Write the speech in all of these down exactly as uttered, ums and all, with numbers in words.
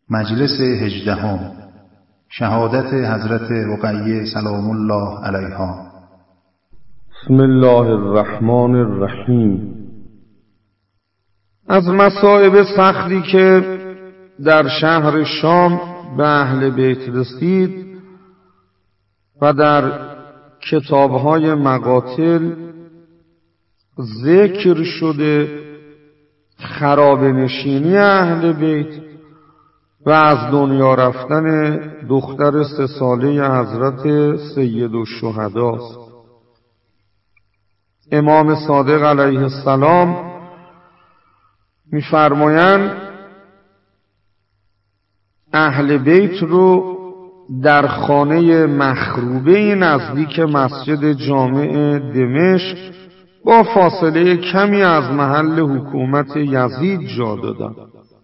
مجلس هجدهم شهادت حضرت رقیه سلام الله علیها. بسم الله الرحمن الرحیم. از مصائب سختی که در شهر شام به اهل بیت رسید و در کتابهای مقاتل ذکر شده خراب نشینی اهل بیت و از دنیا رفتن دختر سه ساله حضرت سید الشهدا است. امام صادق علیه السلام می‌فرمایند اهل بیت رو در خانه مخروبه نزدیک مسجد جامع دمشق با فاصله کمی از محل حکومت یزید جا دادند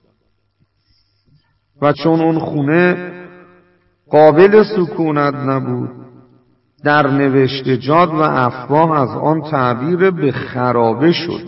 و چون اون خونه قابل سکونت نبود در نوشتجات و افواه از آن تعبیر به خرابه شد.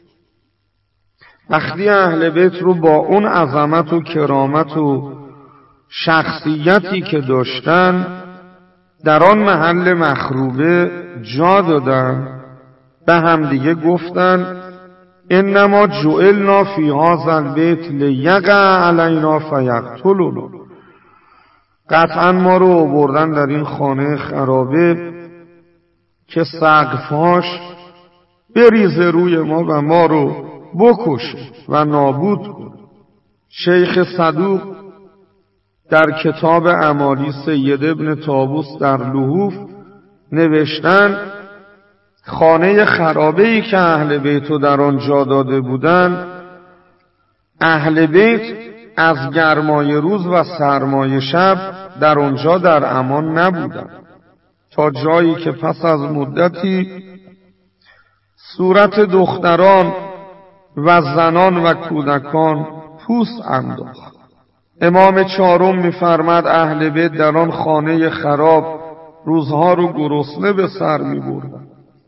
وقتی اهل بیت رو با اون عظمت و کرامت و شخصیتی که داشتن در آن محل مخروبه جا دادن، به همدیگه گفتن انما جعلنا فی هذا البیت لیقع علینا فیقتلنا. قطعا ما رو آوردن در این خانه خرابه که سقفهاش بریزه روی ما و ما رو بکشه و نابود کنه. شیخ صدوق در کتاب اعمالی سید ابن طاووس در لحوف نوشتن خانه خرابه‌ای که اهل بیت در آن جا داده بودند، اهل بیت از گرمای روز و سرمای شب در آنجا در امان نبودند، تا جایی که پس از مدتی صورت دختران و زنان و کودکان پوست انداخت. امام چهارم می‌فرماد اهل بیت در آن خانه خراب روزها رو گرسنه به سر می‌بردند،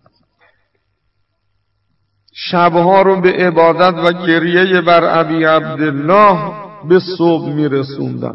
شبها رو به عبادت و گریه بر ابی عبدالله به صبح میرسوندن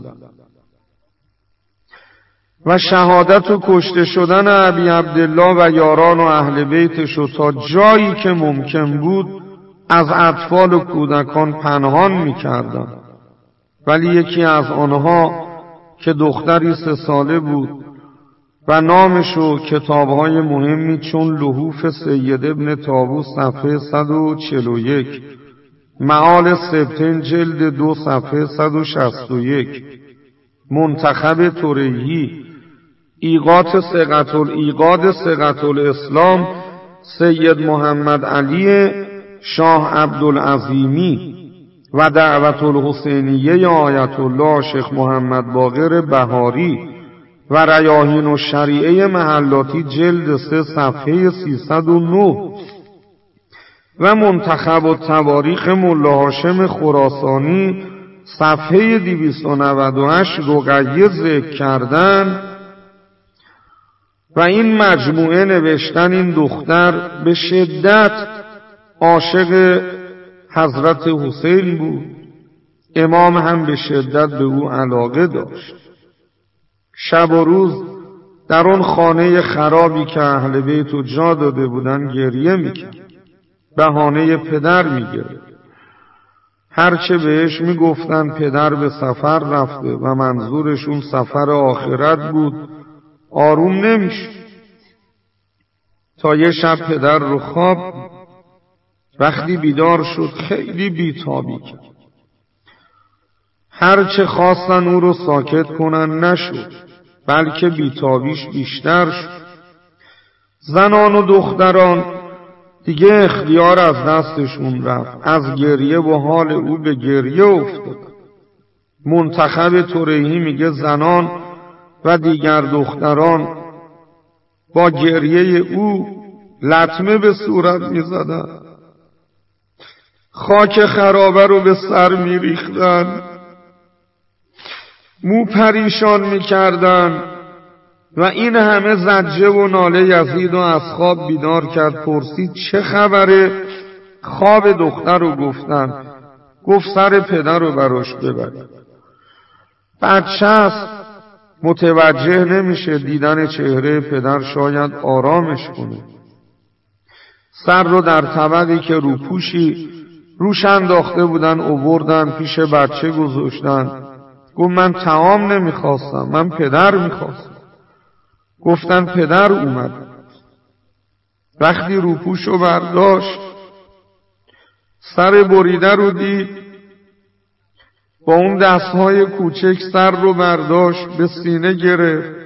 و شهادت و کشته شدن ابی عبدالله و یاران و اهل بیتش رو تا جایی که ممکن بود از اطفال و کودکان پنهان میکردن. ولی یکی از آنها که دختری سه ساله بود و نامش و کتابهای مهمی چون لحوف سید ابن طاووس صفحه صد و چهل و یک، معال سبتین جلد دو صفحه صد و شصت و یک، منتخب توریهی، ایقات ثقة الایقاد ثقة الاسلام سید محمد علی شاه عبدالعظیمی و دعوت الحسینیه آیت الله شیخ محمد باقر بهاری و ریاحین و شریعه محلاتی جلد سه صفحه سیصد و نه و منتخب و تواریخ ملا هاشم خراسانی صفحه دویست و نود و هشت رقیه ذکر کردن و این مجموعه نوشتن این دختر به شدت عاشق حضرت حسین بود، امام هم به شدت به او علاقه داشت. شب و روز در اون خانه خرابی که اهل بیت و جا داده بودن گریه میکرد، بهانه پدر میگرفت. هرچه بهش میگفتن پدر به سفر رفته و منظورشون سفر آخرت بود آروم نمیشه، تا یه شب پدر رو خواب وقتی بیدار شد خیلی بیتابی کرد. هرچه خواستن او رو ساکت کنن نشد، بلکه بیتابیش بیشتر شد. زنان و دختران دیگه اختیار از دستشون رفت، از گریه و حال او به گریه افتاد. منتخب توریهی میگه زنان و دیگر دختران با گریه او لطمه به صورت میزدن، خاک خرابه رو به سر میریختن، مو پریشان میکردن و این همه زجه و ناله یزید و از خواب بیدار کرد. پرسید چه خبره؟ خواب دختر رو گفتن. گفت سر پدر رو براش ببرید. بچه است، متوجه نمیشه دیدن چهره پدر شاید آرامش کنه. سر رو در طبقی که روپوشی روش انداخته بودن آوردن پیش بچه گذاشتن. گفت من طعام نمیخواستم، من پدر میخواستم. گفتن پدر اومد. وقتی روپوشو برداشت سر بریده رو دید، با اون دستهای کوچک سر رو برداشت به سینه گرفت.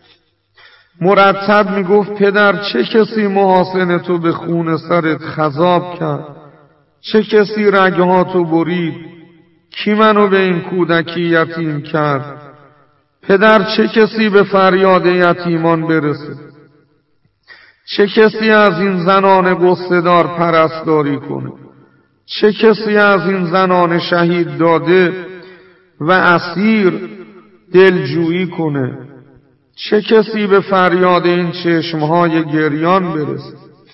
مرتب میگفت پدر چه کسی محاسن تو به خون سرت خضاب کرد؟ چه کسی رگهاتو برید؟ کی منو به این کودکی یتیم کرد؟ پدر چه کسی به فریاد یتیمان برسه؟ چه کسی از این زنان قصه‌دار پرستاری کنه؟ چه کسی از این زنان شهید داده و اسیر دلجویی کنه؟ چه کسی به فریاد این چشمهای گریان برسه؟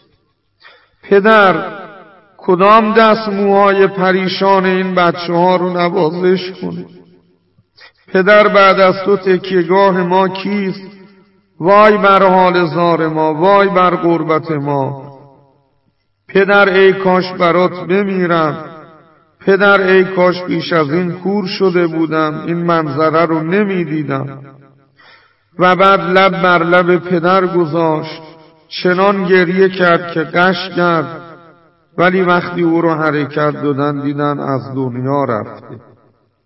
پدر کدام دست موهای پریشان این بچه ها رو نوازش کنه؟ پدر بعد از تو تکیهگاه ما کیست؟ وای بر حال زار ما، وای بر غربت ما. پدر ای کاش برات بمیرم، پدر ای کاش پیش از این کور شده بودم، این منظره رو نمی دیدم. و بعد لب بر لب پدر گذاشت، چنان گریه کرد که غش کرد، ولی وقتی او رو حرکت دادن دیدن از دنیا رفته.